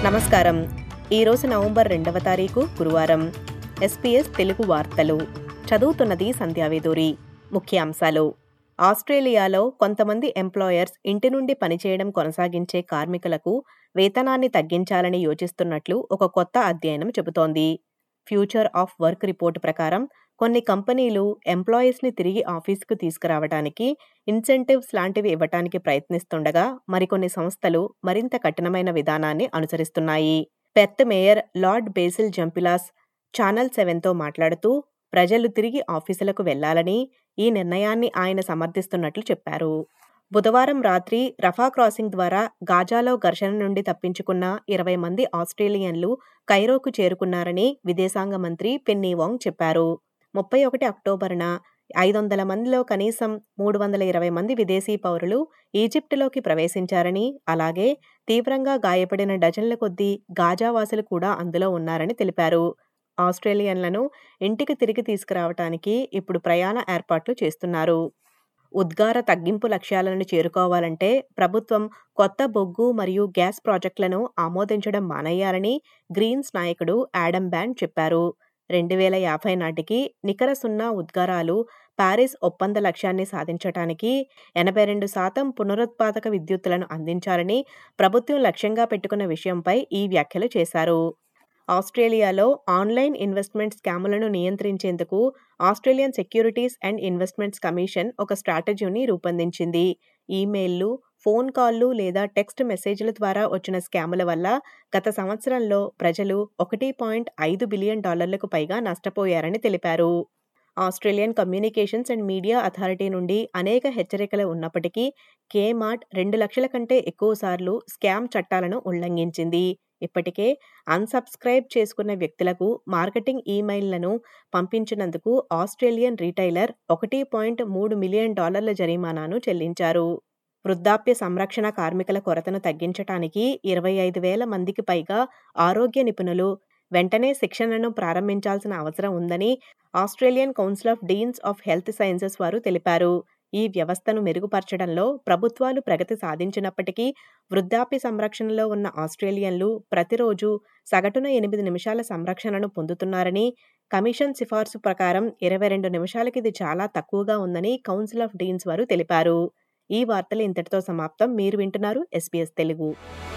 నమస్కారం. ఈరోజు నవంబర్ 2వ తారీఖు గురువారం. SBS తెలుగు వార్తలు చదువుతున్నది సంధ్యావేదూరి. ముఖ్యాంశాలు: ఆస్ట్రేలియాలో కొంతమంది ఎంప్లాయర్స్ ఇంటి నుండి పనిచేయడం కొనసాగించే కార్మికులకు వేతనాన్ని తగ్గించాలని యోచిస్తున్నట్లు ఒక కొత్త అధ్యయనం చెబుతోంది. ఫ్యూచర్ ఆఫ్ వర్క్ రిపోర్టు ప్రకారం కొన్ని కంపెనీలు ఎంప్లాయీస్ని తిరిగి ఆఫీసుకు తీసుకురావడానికి ఇన్సెంటివ్స్ లాంటివి ఇవ్వటానికి ప్రయత్నిస్తుండగా, మరికొన్ని సంస్థలు మరింత కఠినమైన విధానాన్ని అనుసరిస్తున్నాయి. Perth mayor Lord Basil Zempilas channel 7తో మాట్లాడుతూ, ప్రజలు తిరిగి ఆఫీసులకు వెళ్లాలని, ఈ నిర్ణయాన్ని ఆయన సమర్థిస్తున్నట్లు చెప్పారు. బుధవారం రాత్రి రఫా క్రాసింగ్ ద్వారా గాజాలో ఘర్షణ నుండి తప్పించుకున్న 20 మంది ఆస్ట్రేలియన్లు కైరోకు చేరుకున్నారని విదేశాంగ మంత్రి పెన్నీ వాంగ్ చెప్పారు. 31 అక్టోబరున 500 మందిలో కనీసం 320 మంది విదేశీ పౌరులు ఈజిప్టులోకి ప్రవేశించారని, అలాగే తీవ్రంగా గాయపడిన డజన్ల కొద్దీ గాజావాసులు కూడా అందులో ఉన్నారని తెలిపారు. ఆస్ట్రేలియన్లను ఇంటికి తిరిగి తీసుకురావటానికి ఇప్పుడు ప్రయాణ ఏర్పాట్లు చేస్తున్నారు. ఉద్గార తగ్గింపు లక్ష్యాలను చేరుకోవాలంటే ప్రభుత్వం కొత్త బొగ్గు మరియు గ్యాస్ ప్రాజెక్టులను ఆమోదించడం మానేయాలని గ్రీన్స్ నాయకుడు యాడమ్ బ్యాండ్ చెప్పారు. 2050 నాటికి నికర సున్నా ఉద్గారాలు పారిస్ ఒప్పంద లక్ష్యాన్ని సాధించటానికి 82% పునరుత్పాదక విద్యుత్తులను అందించాలని ప్రభుత్వం లక్ష్యంగా పెట్టుకున్న విషయంపై ఈ వ్యాఖ్యలు చేశారు. ఆస్ట్రేలియాలో ఆన్లైన్ ఇన్వెస్ట్మెంట్ స్కాములను నియంత్రించేందుకు Australian securities and investments commission ఒక స్ట్రాటజీని రూపొందించింది. ఈమెయిల్లు, ఫోన్ కాల్లు లేదా టెక్స్ట్ మెసేజ్ల ద్వారా వచ్చిన స్కాముల వల్ల గత సంవత్సరంలో ప్రజలు $1.5 బిలియన్ పైగా నష్టపోయారని తెలిపారు. Australian communications and media authority నుండి అనేక హెచ్చరికలు ఉన్నప్పటికీ కేమార్ట్ 2 లక్షల కంటే ఎక్కువసార్లు స్కామ్ చట్టాలను ఉల్లంఘించింది. ఇప్పటికే అన్సబ్స్క్రైబ్ చేసుకున్న వ్యక్తులకు మార్కెటింగ్ ఈమెయిల్లను పంపించినందుకు ఆస్ట్రేలియన్ రీటైలర్ $1.3 మిలియన్ జరిమానాను చెల్లించారు. వృద్ధాప్య సంరక్షణ కార్మికుల కొరతను తగ్గించటానికి 25,000 మందికి పైగా ఆరోగ్య నిపుణులు వెంటనే శిక్షణను ప్రారంభించాల్సిన అవసరం ఉందని Australian council of deans of health sciences వారు తెలిపారు. ఈ వ్యవస్థను మెరుగుపరచడంలో ప్రభుత్వాలు ప్రగతి సాధించినప్పటికీ వృద్ధాప్య సంరక్షణలో ఉన్న ఆస్ట్రేలియన్లు ప్రతిరోజు సగటున 8 నిమిషాల సంరక్షణను పొందుతున్నారని, కమిషన్ సిఫార్సు ప్రకారం 22 నిమిషాలకి ఇది చాలా తక్కువగా ఉందని కౌన్సిల్ ఆఫ్ డీన్స్ వారు తెలిపారు. ఈ వార్తలు ఇంతటితో సమాప్తం. మీరు వింటున్నారు SBS తెలుగు.